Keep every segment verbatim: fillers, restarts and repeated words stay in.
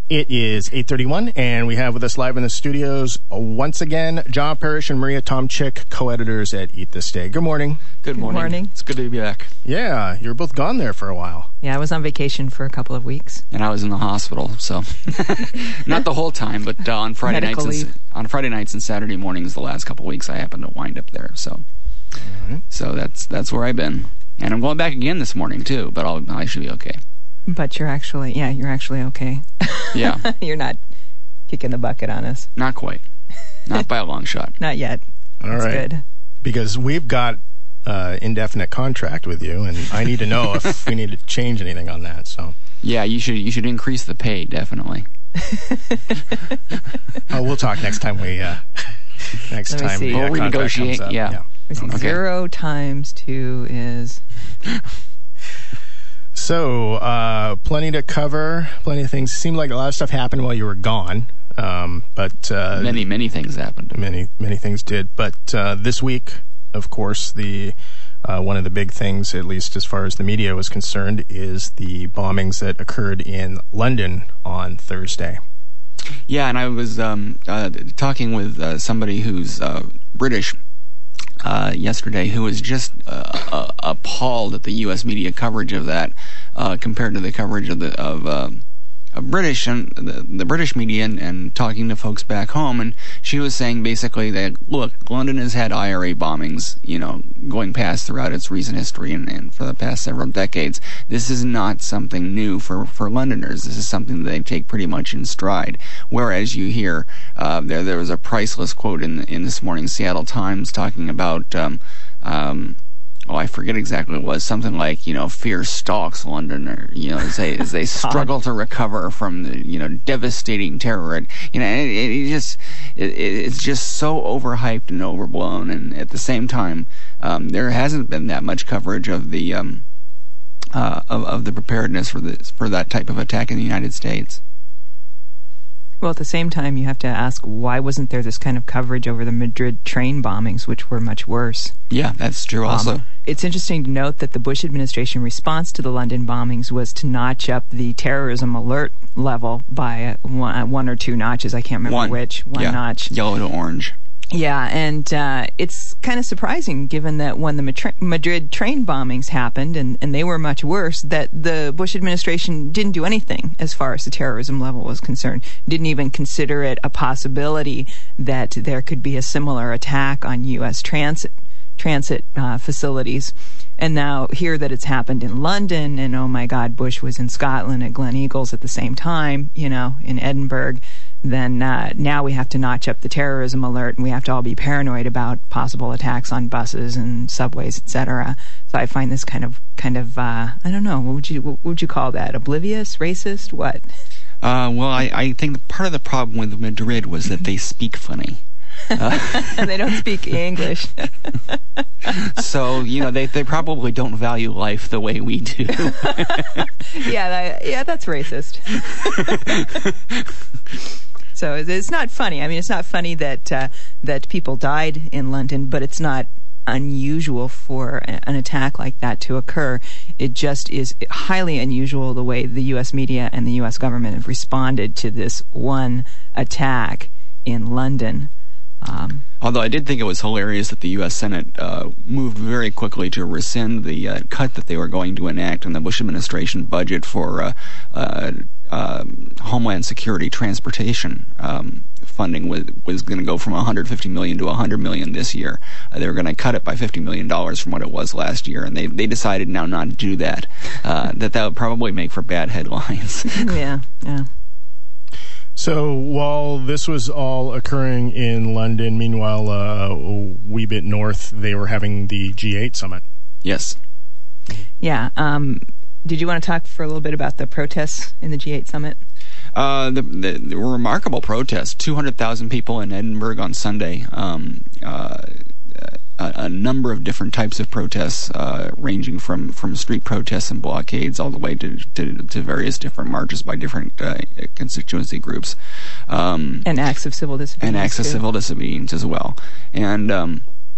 It is eight thirty-one, and we have with us live in the studios, uh, once again, John Parrish and Maria Tomczyk, co-editors at Eat This Day. Good morning. Good morning. Good morning. It's good to be back. Yeah, you were both gone there for a while. Yeah, I was on vacation for a couple of weeks. And I was in the hospital, so not the whole time, but uh, on Friday Medical nights and, leave. on Friday nights and Saturday mornings the last couple of weeks I happened to wind up there. So right. so that's that's where I've been. And I'm going back again this morning too, but I'll, I should be okay. But you're actually, yeah, you're actually okay. Yeah. You're not kicking the bucket on us. Not quite. Not by a long shot. Not yet. All That's right. good. Because we've got uh, indefinite contract with you, and I need to know if we need to change anything on that. So Yeah, you should you should increase the pay, definitely. oh, we'll talk next time we uh, next Let me time see. the uh, We'll contract renegotiate, comes up. yeah. Let me see. Okay. Zero times two is... So, uh, plenty to cover, plenty of things. Seemed like a lot of stuff happened while you were gone, um, but uh, Many, many things happened. many, many things did. But uh, this week, of course, the uh, one of the big things, at least as far as the media was concerned, is the bombings that occurred in London on Thursday. Yeah, and I was um, uh, talking with uh, somebody who's uh, British uh, yesterday who was just uh, uh, appalled at the U S media coverage of that uh, compared to the coverage of the of, uh, of British and the, the British media, and, and talking to folks back home. And she was saying basically that, look, London has had I R A bombings, you know, going past throughout its recent history and, and for the past several decades. This is not something new for, for Londoners. This is something that they take pretty much in stride. Whereas you hear, uh, there there was a priceless quote in in this morning's Seattle Times talking about, um, um, oh, I forget exactly what it was, something like, you know, fear stalks London, or, you know, as they, as they struggle to recover from the, you know, devastating terror. And, you know, it, it just, it, it's just so overhyped and overblown. And at the same time, um, there hasn't been that much coverage of the, um, uh, of, of the preparedness for this, for that type of attack in the United States. Well, at the same time, you have to ask, why wasn't there this kind of coverage over the Madrid train bombings, which were much worse? Yeah, that's true also. Um, it's interesting to note that the Bush administration response to the London bombings was to notch up the terrorism alert level by one, one or two notches. I can't remember One. which. One yeah. notch. Yellow to orange. Yeah, and uh, it's kind of surprising, given that when the Madri- Madrid train bombings happened, and, and they were much worse, that the Bush administration didn't do anything as far as the terrorism level was concerned. Didn't even consider it a possibility that there could be a similar attack on U S transit transit uh, facilities. And now hear that it's happened in London, and oh my God, Bush was in Scotland at Glen Eagles at the same time, you know, in Edinburgh. Then uh, now we have to notch up the terrorism alert, and we have to all be paranoid about possible attacks on buses and subways, et cetera. So I find this kind of, kind of, uh, I don't know, what would you, what would you call that? Oblivious, racist, what? Uh, well, I, I think part of the problem with Madrid was that they speak funny. Uh, And they don't speak English. So, you know, they, they probably don't value life the way we do. yeah, that, yeah, that's racist. So it's not funny. I mean, it's not funny that uh, that people died in London, but it's not unusual for an attack like that to occur. It just is highly unusual the way the U S media and the U S government have responded to this one attack in London. Um, Although I did think it was hilarious that the U S Senate uh, moved very quickly to rescind the uh, cut that they were going to enact in the Bush administration budget for uh, uh, uh, Homeland Security transportation um, funding. Was, was going to go from one hundred fifty million dollars to one hundred million dollars this year. Uh, they were going to cut it by fifty million dollars from what it was last year, and they, they decided now not to do that. Uh, that that would probably make for bad headlines. yeah, yeah. So while this was all occurring in London, meanwhile, uh, a wee bit north, they were having the G eight summit. Yes. Yeah. Um, did you want to talk for a little bit about the protests in the G eight summit? Uh, the, the, the remarkable protest, two hundred thousand people in Edinburgh on Sunday. Um, uh, a, a number of different types of protests, uh, ranging from, from street protests and blockades all the way to, to, to various different marches by different uh, constituency groups. Um, and acts of civil disobedience. And acts of too. civil disobedience as well. And um,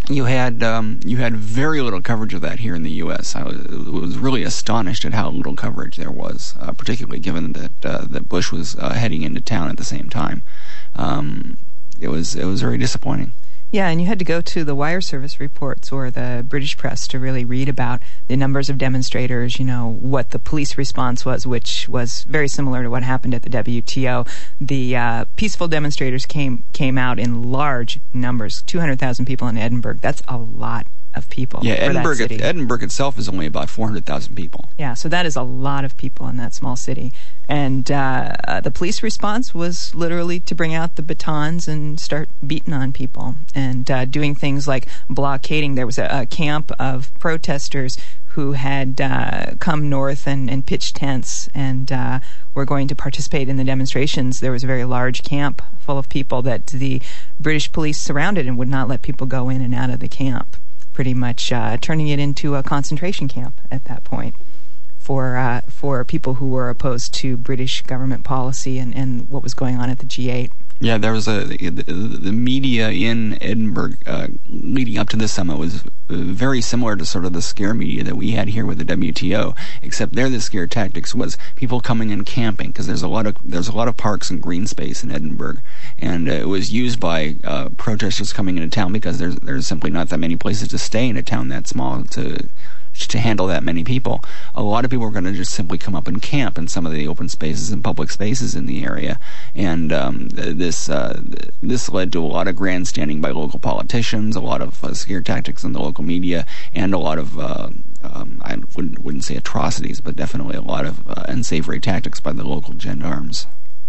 you had um, you had very little coverage of that here in the U S I was, was really astonished at how little coverage there was, uh, particularly given that uh, that Bush was uh, heading into town at the same time. Um, it was it was very disappointing. Yeah, and you had to go to the wire service reports or the British press to really read about the numbers of demonstrators, you know, what the police response was, which was very similar to what happened at the W T O. The uh, peaceful demonstrators came came out in large numbers, two hundred thousand people in Edinburgh. That's a lot of people. Yeah, for Edinburgh, that city. Edinburgh itself is only about four hundred thousand people. Yeah, so that is a lot of people in that small city. And uh, uh, the police response was literally to bring out the batons and start beating on people and uh, doing things like blockading. There was a, a camp of protesters who had uh, come north and, and pitched tents and uh, were going to participate in the demonstrations. There was a very large camp full of people that the British police surrounded and would not let people go in and out of the camp, pretty much uh, turning it into a concentration camp at that point for uh, for people who were opposed to British government policy and, and what was going on at the G eight. Yeah, there was a the, the media in Edinburgh uh, leading up to this summit was very similar to sort of the scare media that we had here with the W T O, except there the scare tactics was people coming and camping because there's a lot of there's a lot of parks and green space in Edinburgh, and uh, it was used by uh, protesters coming into town because there's there's simply not that many places to stay in a town that small to. to handle that many people. A lot of people were going to just simply come up and camp in some of the open spaces and public spaces in the area, and um, this uh, this led to a lot of grandstanding by local politicians, a lot of uh, scare tactics in the local media, and a lot of uh, um, I wouldn't wouldn't say atrocities, but definitely a lot of uh, unsavory tactics by the local gendarmes.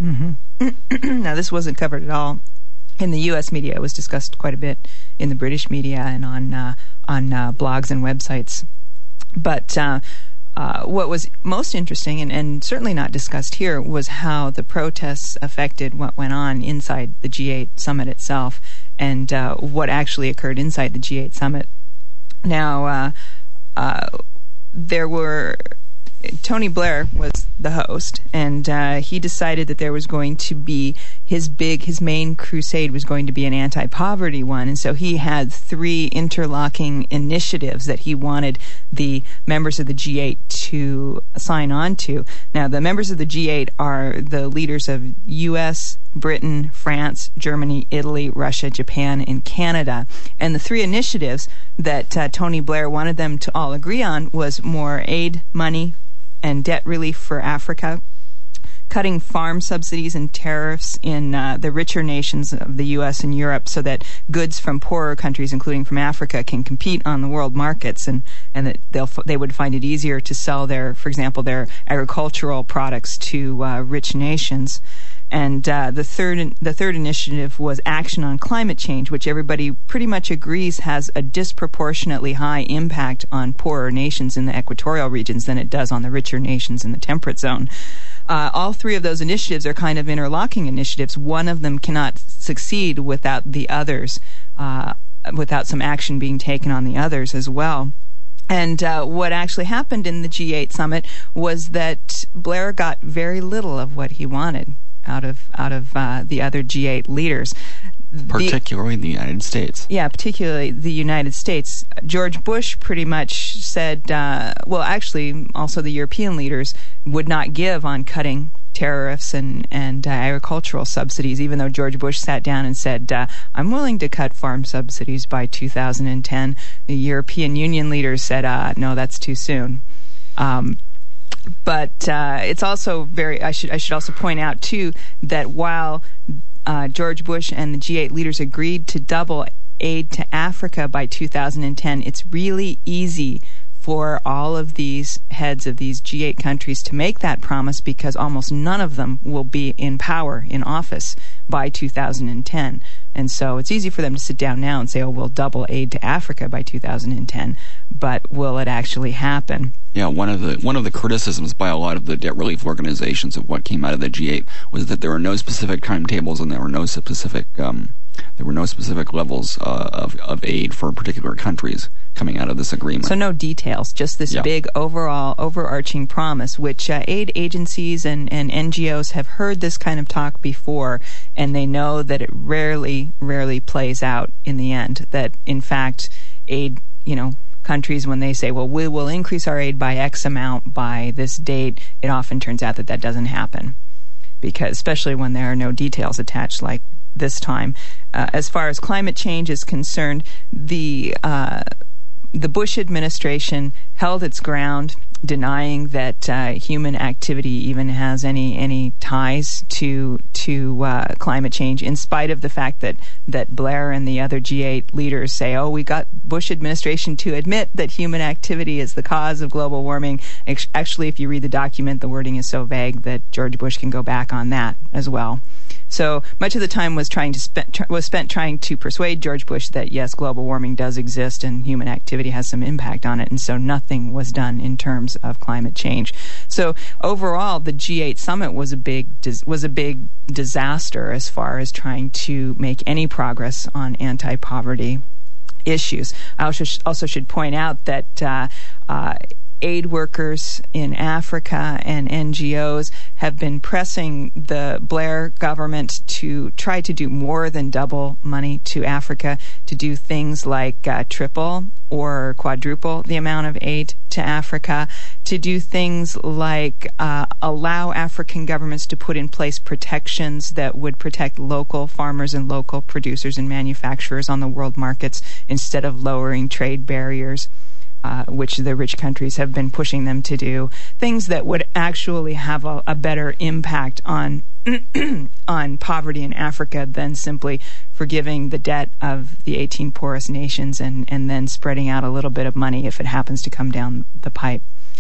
Mm-hmm. Now, this wasn't covered at all in the U S media. It was discussed quite a bit in the British media and on uh, on uh, blogs and websites. But uh, uh, what was most interesting, and, and certainly not discussed here, was how the protests affected what went on inside the G eight summit itself and uh, what actually occurred inside the G eight summit. Now, uh, uh, there were... Tony Blair was the host, and uh, he decided that there was going to be his big, his main crusade was going to be an anti-poverty one, and so he had three interlocking initiatives that he wanted the members of the G eight to sign on to. Now, the members of the G eight are the leaders of U S, Britain, France, Germany, Italy, Russia, Japan, and Canada. And the three initiatives that uh, Tony Blair wanted them to all agree on was more aid money and debt relief for Africa, cutting farm subsidies and tariffs in uh, the richer nations of the U S and Europe so that goods from poorer countries, including from Africa, can compete on the world markets, and, and that they'll they would find it easier to sell their, for example, their agricultural products to uh, rich nations. And uh, the third the third initiative was action on climate change, which everybody pretty much agrees has a disproportionately high impact on poorer nations in the equatorial regions than it does on the richer nations in the temperate zone. Uh, all three of those initiatives are kind of interlocking initiatives. One of them cannot succeed without the others, uh, without some action being taken on the others as well. And uh, what actually happened in the G eight summit was that Blair got very little of what he wanted out of out of uh, the other G eight leaders. Particularly the, the United States. Yeah, particularly the United States. George Bush pretty much said, uh, well, actually, also the European leaders would not give on cutting tariffs and, and uh, agricultural subsidies, even though George Bush sat down and said, uh, I'm willing to cut farm subsidies by two thousand ten. The European Union leaders said, uh, no, that's too soon. Um, But uh, it's also very. I should. I should also point out too that while uh, George Bush and the G eight leaders agreed to double aid to Africa by two thousand ten, it's really easy for all of these heads of these G eight countries to make that promise because almost none of them will be in power, in office, by two thousand ten. And so it's easy for them to sit down now and say, oh, we'll double aid to Africa by two thousand ten. But will it actually happen? Yeah, one of the one of the criticisms by a lot of the debt relief organizations of what came out of the G eight was that there were no specific timetables and there were no specific um, there were no specific levels uh, of of aid for particular countries. coming out of this agreement. So no details, just this yeah. big overall overarching promise, which uh, aid agencies and, and N G Os have heard this kind of talk before, and they know that it rarely, rarely plays out in the end. That, in fact, aid, you know, countries, when they say, well, we will increase our aid by X amount by this date, it often turns out that that doesn't happen, because especially when there are no details attached like this time. Uh, as far as climate change is concerned, the uh, the Bush administration held its ground, denying that uh, human activity even has any any ties to to uh, climate change, in spite of the fact that that Blair and the other G eight leaders say, "Oh, we got Bush administration to admit that human activity is the cause of global warming." Actually, if you read the document, the wording is so vague that George Bush can go back on that as well. So much of the time was trying to spent tr- was spent trying to persuade George Bush that yes, global warming does exist and human activity has some impact on it, and so nothing was done in terms of climate change. So overall, the G eight summit was a big dis- was a big disaster as far as trying to make any progress on anti-poverty issues. I also sh- also should point out that uh, uh, aid workers in Africa and N G Os have been pressing the Blair government to try to do more than double money to Africa, to do things like uh, triple or quadruple the amount of aid to Africa, to do things like uh, allow African governments to put in place protections that would protect local farmers and local producers and manufacturers on the world markets instead of lowering trade barriers. Uh, which the rich countries have been pushing them to do, things that would actually have a, a better impact on on poverty in Africa than simply forgiving the debt of the eighteen poorest nations and, and then spreading out a little bit of money if it happens to come down the pipe.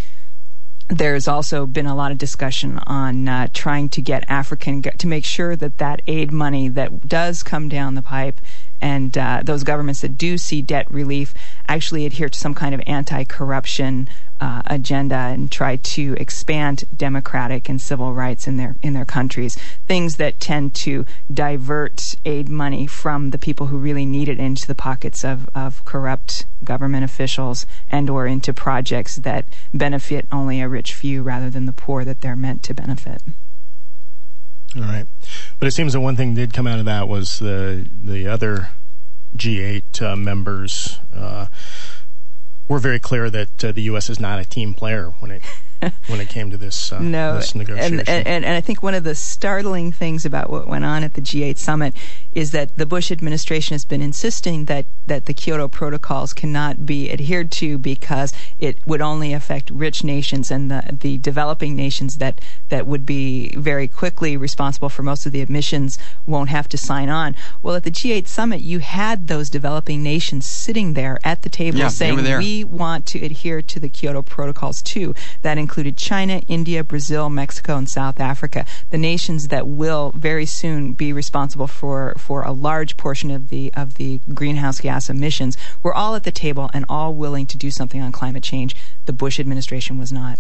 There's also been a lot of discussion on uh, trying to get African, to make sure that that aid money that does come down the pipe and uh, those governments that do see debt relief actually adhere to some kind of anti-corruption uh, agenda and try to expand democratic and civil rights in their in their countries. Things that tend to divert aid money from the people who really need it into the pockets of, of corrupt government officials and or into projects that benefit only a rich few rather than the poor that they're meant to benefit. All right. But it seems that one thing did come out of that was the the other G eight uh, members uh, were very clear that uh, the U S is not a team player when it when it came to this, uh, no, this negotiation. And, and, and I think one of the startling things about what went on at the G eight summit is that the Bush administration has been insisting that, that the Kyoto protocols cannot be adhered to because it would only affect rich nations, and the, the developing nations that, that would be very quickly responsible for most of the emissions won't have to sign on. Well, at the G eight summit, you had those developing nations sitting there at the table yeah, saying, we want to adhere to the Kyoto protocols too. That included China, India, Brazil, Mexico, and South Africa, the nations that will very soon be responsible for, for a large portion of the of the greenhouse gas emissions. We're all at the table and all willing to do something on climate change. The Bush administration was not.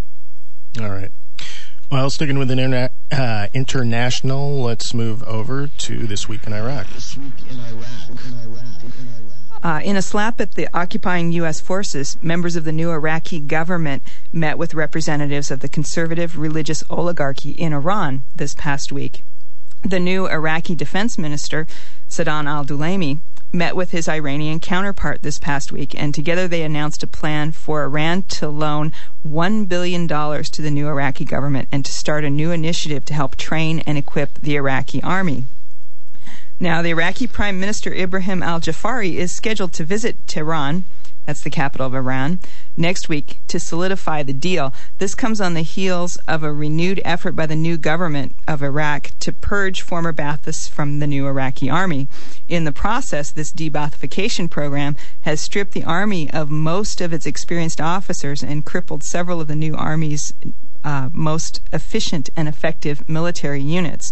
All right. Well, sticking with an interna- uh, international, let's move over to This Week in Iraq. This Week in Iraq. In Iraq. In Iraq. Uh, in a slap at the occupying U S forces, members of the new Iraqi government met with representatives of the conservative religious oligarchy in Iran this past week. The new Iraqi defense minister, Sadan al-Dulaimi, met with his Iranian counterpart this past week, and together they announced a plan for Iran to loan one billion dollars to the new Iraqi government and to start a new initiative to help train and equip the Iraqi army. Now, the Iraqi Prime Minister Ibrahim al-Jafari is scheduled to visit Tehran, that's the capital of Iran, next week to solidify the deal. This comes on the heels of a renewed effort by the new government of Iraq to purge former Baathists from the new Iraqi army. In the process, this de-Baathification program has stripped the army of most of its experienced officers and crippled several of the new army's uh, most efficient and effective military units.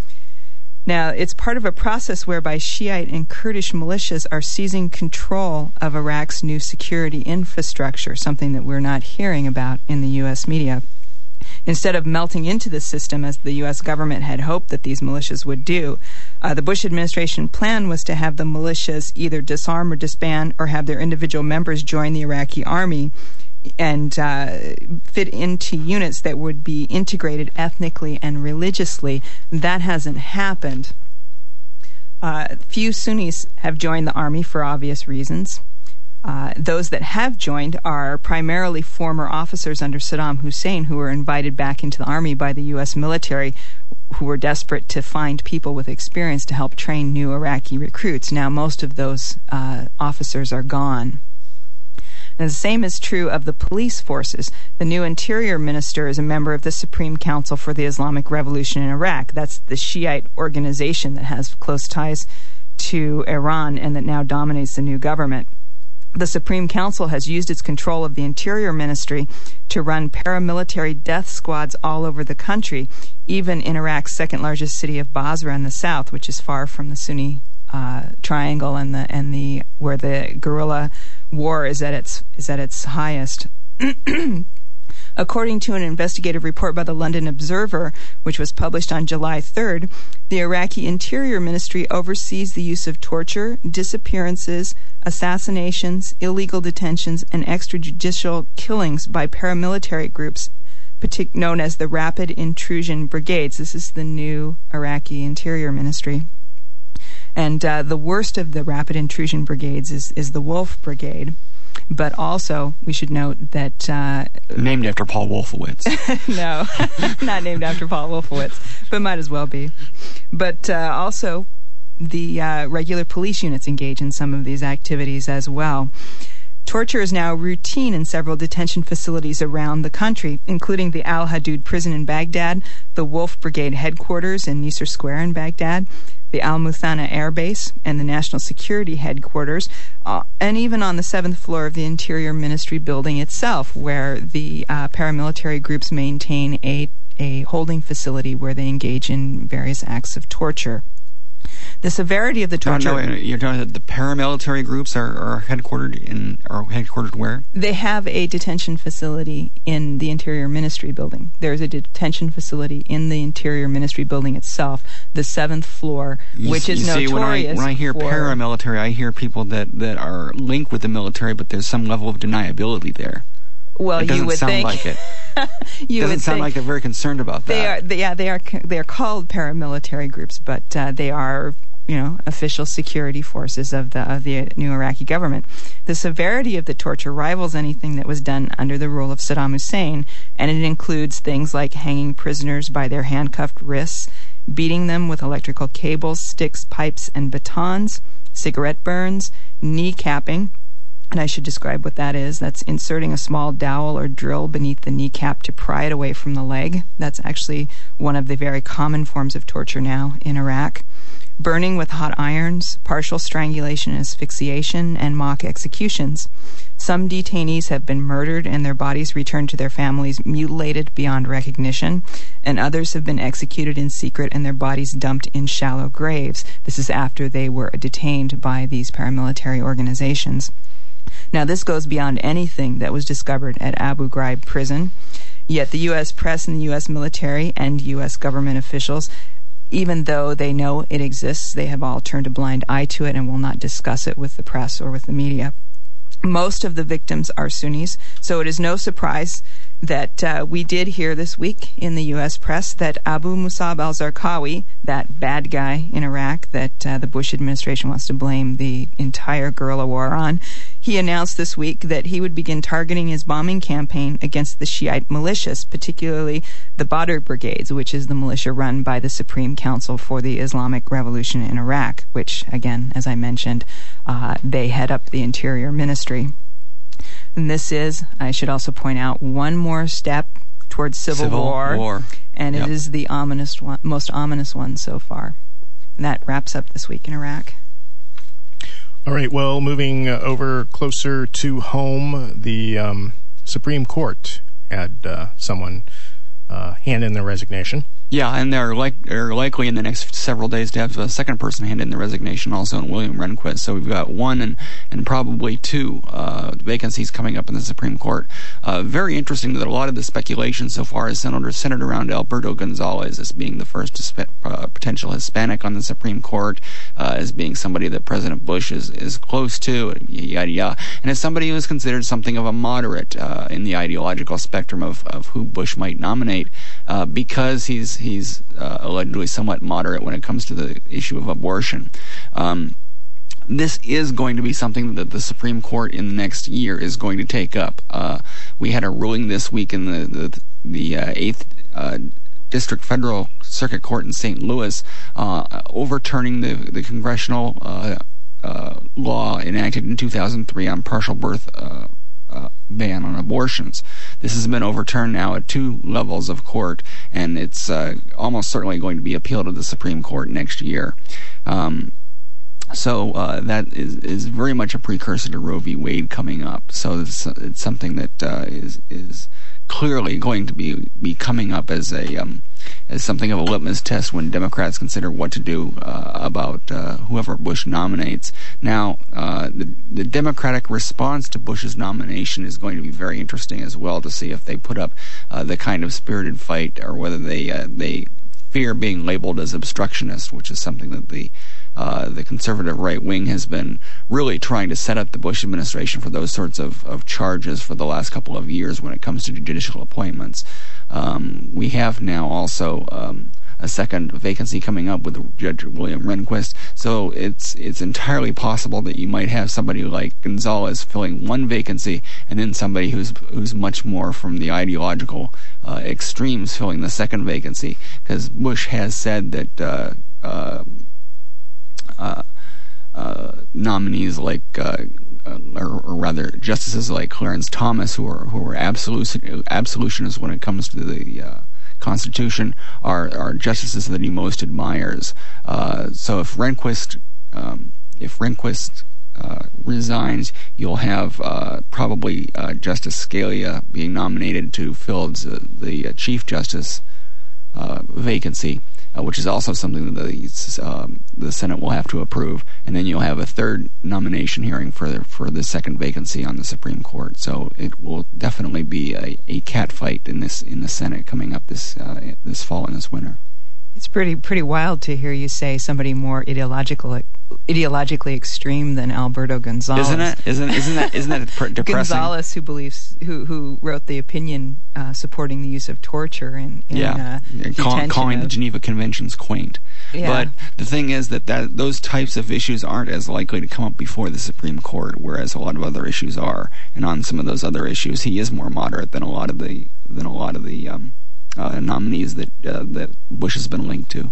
Now, it's part of a process whereby Shiite and Kurdish militias are seizing control of Iraq's new security infrastructure, something that we're not hearing about in the U S media. Instead of melting into the system as the U S government had hoped that these militias would do, uh, the Bush administration plan was to have the militias either disarm or disband or have their individual members join the Iraqi army and uh, fit into units that would be integrated ethnically and religiously. That hasn't happened. Uh, few Sunnis have joined the army for obvious reasons. Uh, those that have joined are primarily former officers under Saddam Hussein who were invited back into the army by the U S military, who were desperate to find people with experience to help train new Iraqi recruits. Now most of those uh, officers are gone. And the same is true of the police forces. The new interior minister is a member of the Supreme Council for the Islamic Revolution in Iraq. That's the Shiite organization that has close ties to Iran and that now dominates the new government. The Supreme Council has used its control of the Interior Ministry to run paramilitary death squads all over the country, even in Iraq's second largest city of Basra in the south, which is far from the Sunni uh, triangle and the and the where the guerrilla war is at its is at its highest. According to an investigative report by the London Observer, which was published on July third, the Iraqi Interior Ministry oversees the use of torture, disappearances, assassinations, illegal detentions, and extrajudicial killings by paramilitary groups partic- known as the Rapid Intrusion Brigades. This is the new Iraqi Interior Ministry. And uh, the worst of the Rapid Intrusion Brigades is, is the Wolf Brigade. But also, we should note that... Uh, named after Paul Wolfowitz. No, not named after Paul Wolfowitz, but might as well be. But uh, also, the uh, regular police units engage in some of these activities as well. Torture is now routine in several detention facilities around the country, including the Al Hadood prison in Baghdad, the Wolf Brigade headquarters in Nisr Square in Baghdad, the Al Muthanna Air Base, and the National Security Headquarters, uh, and even on the seventh floor of the Interior Ministry building itself, where the uh, paramilitary groups maintain a, a holding facility where they engage in various acts of torture. The severity of the torture... No, no, you're talking about the paramilitary groups are, are headquartered in... are headquartered where? They have a detention facility in the Interior Ministry building. There's a detention facility in the Interior Ministry building itself, the seventh floor, you which is you notorious see, when I, when I hear for... paramilitary, I hear people that, that are linked with the military, but there's some level of deniability there. Well, it you would sound think. Like it. you doesn't would sound think like they're very concerned about that. They are. They, yeah, they are. They are called paramilitary groups, but uh, they are, you know, official security forces of the of the new Iraqi government. The severity of the torture rivals anything that was done under the rule of Saddam Hussein, and it includes things like hanging prisoners by their handcuffed wrists, beating them with electrical cables, sticks, pipes, and batons, cigarette burns, kneecapping. And I should describe what that is. That's inserting a small dowel or drill beneath the kneecap to pry it away from the leg. That's actually one of the very common forms of torture now in Iraq. Burning with hot irons, partial strangulation and asphyxiation, and mock executions. Some detainees have been murdered and their bodies returned to their families mutilated beyond recognition, and others have been executed in secret and their bodies dumped in shallow graves. This is after they were detained by these paramilitary organizations. Now, this goes beyond anything that was discovered at Abu Ghraib prison, yet the U S press and the U S military and U S government officials, even though they know it exists, they have all turned a blind eye to it and will not discuss it with the press or with the media. Most of the victims are Sunnis, so it is no surprise that uh, we did hear this week in the U S press that Abu Musab al-Zarqawi, that bad guy in Iraq that uh, the Bush administration wants to blame the entire guerrilla war on, he announced this week that he would begin targeting his bombing campaign against the Shiite militias, particularly the Badr Brigades, which is the militia run by the Supreme Council for the Islamic Revolution in Iraq, which, again, as I mentioned, uh, they head up the Interior Ministry. And this is, I should also point out, one more step towards civil, civil war, war, and yep. It is the ominous one, most ominous one so far. And that wraps up this week in Iraq. All right, well, moving uh, over closer to home, the um, Supreme Court had uh, someone uh, hand in their resignation. Yeah, and they're like they're likely in the next several days to have a second person hand in the resignation, also in William Rehnquist. So we've got one and and probably two uh, vacancies coming up in the Supreme Court. Uh, very interesting that a lot of the speculation so far is centered, centered around Alberto Gonzalez as being the first Hisp- uh, potential Hispanic on the Supreme Court, uh, as being somebody that President Bush is, is close to, yada yada, and as somebody who is considered something of a moderate uh, in the ideological spectrum of, of who Bush might nominate, uh, because he's he's uh, allegedly somewhat moderate when it comes to the issue of abortion. Um, this is going to be something that the Supreme Court in the next year is going to take up. Uh, we had a ruling this week in the the, the uh, eighth uh, District Federal Circuit Court in Saint Louis, uh, overturning the the congressional uh, uh, law enacted in two thousand three on partial birth uh, Uh, ban on abortions. This has been overturned now at two levels of court, and it's uh, almost certainly going to be appealed to the Supreme Court next year. Um, so uh, that is, is very much a precursor to Roe v. Wade coming up. So it's, it's something that uh, is is clearly going to be be coming up as a um, as something of a litmus test when Democrats consider what to do uh, about uh, whoever Bush nominates. Now, uh, the, the Democratic response to Bush's nomination is going to be very interesting as well, to see if they put up uh, the kind of spirited fight, or whether they uh, they fear being labeled as obstructionist, which is something that the Uh, the conservative right wing has been really trying to set up the Bush administration for those sorts of, of charges for the last couple of years when it comes to judicial appointments. Um, we have now also um, a second vacancy coming up with Judge William Rehnquist, so it's it's entirely possible that you might have somebody like Gonzalez filling one vacancy, and then somebody who's who's much more from the ideological uh, extremes filling the second vacancy, because Bush has said that uh, uh, Uh, uh, nominees like, uh, uh, or, or rather, justices like Clarence Thomas, who are who are absolution, absolutionists when it comes to the uh, Constitution, are are justices that he most admires. Uh, so if Rehnquist, um, if Rehnquist uh, resigns, you'll have uh, probably uh, Justice Scalia being nominated to fill the, the uh, Chief Justice uh, vacancy. Uh, which is also something that the, um, the Senate will have to approve, and then you'll have a third nomination hearing for the, for the second vacancy on the Supreme Court. So it will definitely be a, a catfight in this in the Senate coming up this uh, this fall and this winter. It's pretty pretty wild to hear you say somebody more ideological, ideologically extreme than Alberto Gonzalez. Isn't it? Isn't isn't that isn't that depressing? Gonzalez, who believes, who who wrote the opinion uh, supporting the use of torture in, in yeah, uh, Call, calling of, the Geneva Conventions quaint. Yeah. But the thing is that, that those types of issues aren't as likely to come up before the Supreme Court, whereas a lot of other issues are. And on some of those other issues, he is more moderate than a lot of the than a lot of the um, uh, nominees that uh, that Bush has been linked to.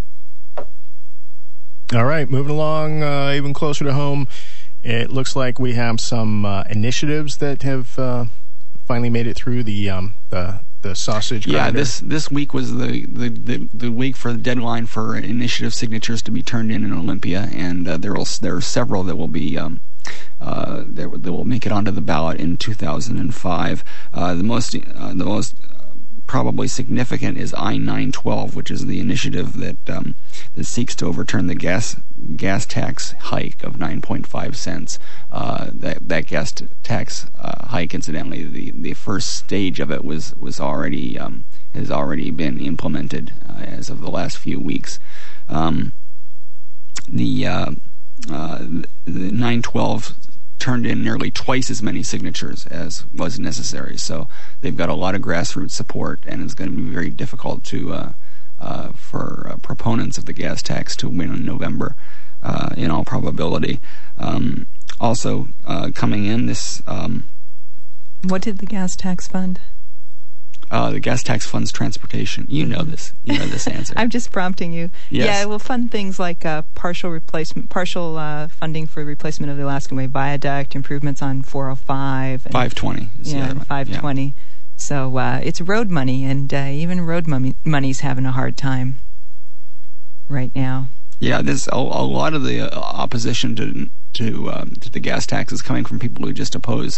All right, moving along uh, even closer to home, it looks like we have some uh, initiatives that have uh, finally made it through the um, the, the sausage grinder. Yeah, this this week was the, the, the, the week for the deadline for initiative signatures to be turned in in Olympia, and uh, there will there are several that will be um, uh, that, that will make it onto the ballot in two thousand five. Uh, the most uh, the most probably significant is I nine twelve, which is the initiative that um, that seeks to overturn the gas gas tax hike of nine point five cents. Uh, that that gas t- tax uh, hike, incidentally, the, the first stage of it was was already um, has already been implemented uh, as of the last few weeks. Um, the uh, uh, the nine twelve turned in nearly twice as many signatures as was necessary. So they've got a lot of grassroots support, and it's going to be very difficult to uh, uh, for uh, proponents of the gas tax to win in November, uh, in all probability. Um, also uh, coming in this... Um, what did the gas tax fund? Uh, the gas tax funds transportation. You know this. You know this answer. I'm just prompting you. Yes. Yeah, it will fund things like uh, partial replacement, partial uh, funding for replacement of the Alaskan Way Viaduct, improvements on four oh five. And, five twenty. Is yeah, the other five twenty. Yeah. So uh, it's road money, and uh, even road money money's having a hard time right now. Yeah, there's a, a lot of the uh, opposition to to um, to the gas tax is coming from people who just oppose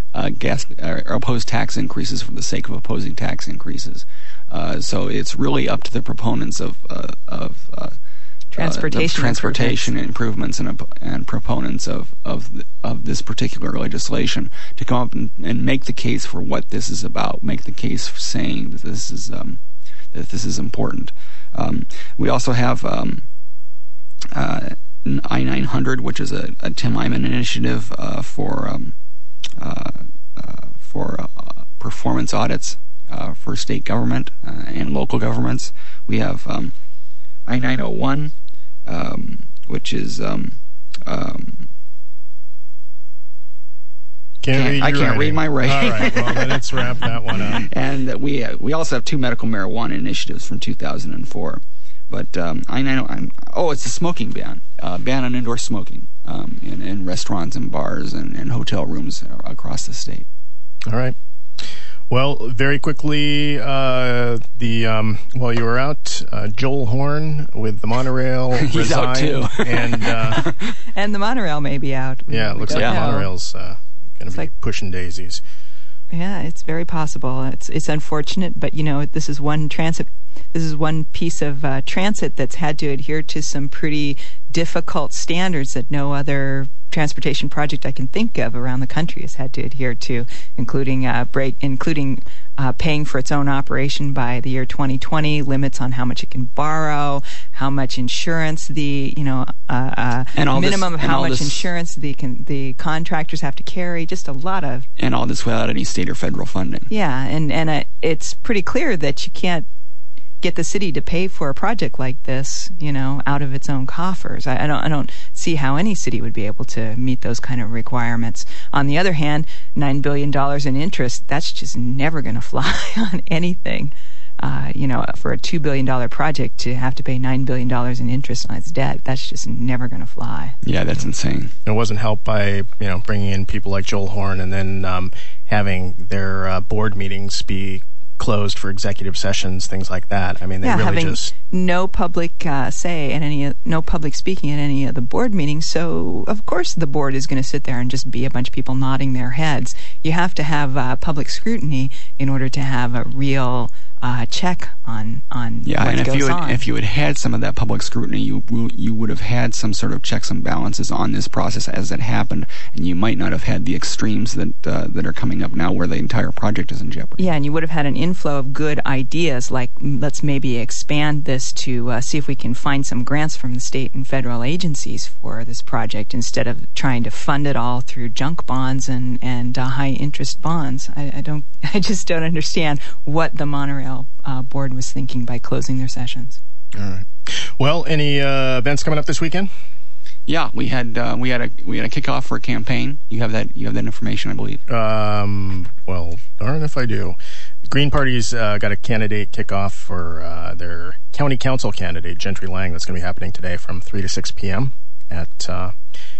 uh, gas or oppose tax increases for the sake of opposing tax increases. Uh, so it's really up to the proponents of uh, of uh, transportation uh, transportation improvements, improvements and, and proponents of of the, of this particular legislation to come up and, and make the case for what this is about. Make the case for saying that this is um, that this is important. Um, we also have um, uh, I nine hundred, which is a, a Tim Eyman initiative uh, for um, uh, uh, for uh, performance audits uh, for state government uh, and local governments. We have um, I nine oh one, um, which is um, um, Can't read I can't writing. read my writing. All right, well, then let's wrap that one up. And uh, we uh, we also have two medical marijuana initiatives from two thousand four. But um, I know I'm. Oh, it's a smoking ban, uh, ban on indoor smoking um, in, in restaurants and bars and, and hotel rooms across the state. All right. Well, very quickly, uh, the um, while you were out, uh, Joel Horn with the monorail He's resigned, out too. and uh, And the monorail may be out. yeah, it We looks don't like know. monorail's uh, going to be like- pushing daisies. Yeah, it's very possible. It's it's unfortunate, but you know, this is one transit. This is one piece of uh, transit that's had to adhere to some pretty difficult standards that no other transportation project I can think of around the country has had to adhere to, including uh, break, including uh, paying for its own operation by the year twenty twenty, limits on how much it can borrow, how much insurance the you know uh, uh, And all this- minimum of and how all much this- insurance the can, the contractors have to carry. Just a lot of And all this without any state or federal funding. yeah, and and uh, it's pretty clear that you can't get the city to pay for a project like this, you know, out of its own coffers. I, I don't I don't see how any city would be able to meet those kind of requirements. On the other hand, nine billion dollars in interest, that's just never going to fly on anything. Uh, you know, for a two billion dollars project to have to pay nine billion dollars in interest on its debt, that's just never going to fly. Yeah, that's insane. It wasn't helped by you know bringing in people like Joel Horn and then um, having their uh, board meetings be closed for executive sessions, things like that. I mean, they yeah, really having just no public uh, say in any, no public speaking at any of the board meetings. So of course the board is going to sit there and just be a bunch of people nodding their heads. You have to have uh, public scrutiny in order to have a real uh, check on on Yeah, what and if goes you had, on. if you had had some of that public scrutiny, you you would have had some sort of checks and balances on this process as it happened, and you might not have had the extremes that uh, that are coming up now, where the entire project is in jeopardy. Yeah, and you would have had an inflow of good ideas, like mm, let's maybe expand this to uh, see if we can find some grants from the state and federal agencies for this project instead of trying to fund it all through junk bonds and and uh, high interest bonds. I, I don't, I just don't understand what the monorail uh, board was thinking by closing their sessions. all right. Well, any uh, events coming up this weekend? Yeah, we had uh, we had a we had a kickoff for a campaign. You have that you have that information, I believe. Um, well, darn if I do. The Green Party's uh, got a candidate kickoff for uh, their county council candidate, Gentry Lang. That's going to be happening today from three to six p.m. at uh,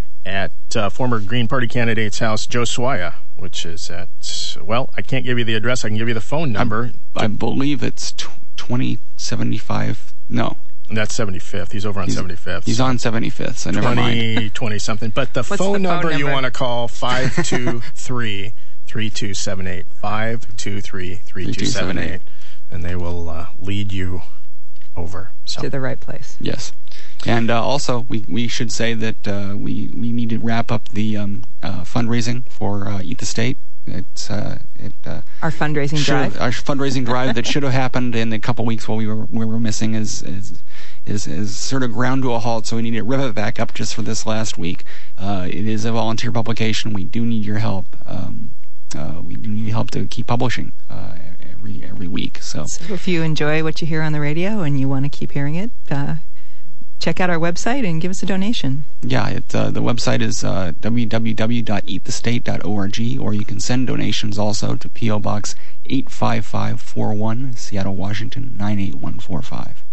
at uh, former Green Party candidate's house, Joe Swaya, which is at, well, I can't give you the address. I can give you the phone number. I believe it's tw- twenty seventy-five. No, That's seventy-fifth. He's over on He's- seventy-fifth. he's on seventy-fifth. So never mind. twenty, twenty something. But the What's phone the phone number you number? want to call, five two three, three two seven eight. five two three, three two seven eight. And they will uh, lead you over. So. To the right place. Yes, and uh, also we, we should say that uh, we we need to wrap up the um, uh, fundraising for uh, Eat the State. It's uh, it uh, Our fundraising should drive. have- our fundraising drive that should have happened in the couple weeks while we were we were missing is is is is sort of ground to a halt. So we need to rev it back up just for this last week. Uh, it is a volunteer publication. We do need your help. Um, uh, we do need help to keep publishing uh, every every week. So. So if you enjoy what you hear on the radio and you want to keep hearing it, uh, check out our website and give us a donation. Yeah, it, uh, the website is uh, w w w dot eat the state dot org, or you can send donations also to P O. Box eight five five four one, Seattle, Washington nine eight one four five.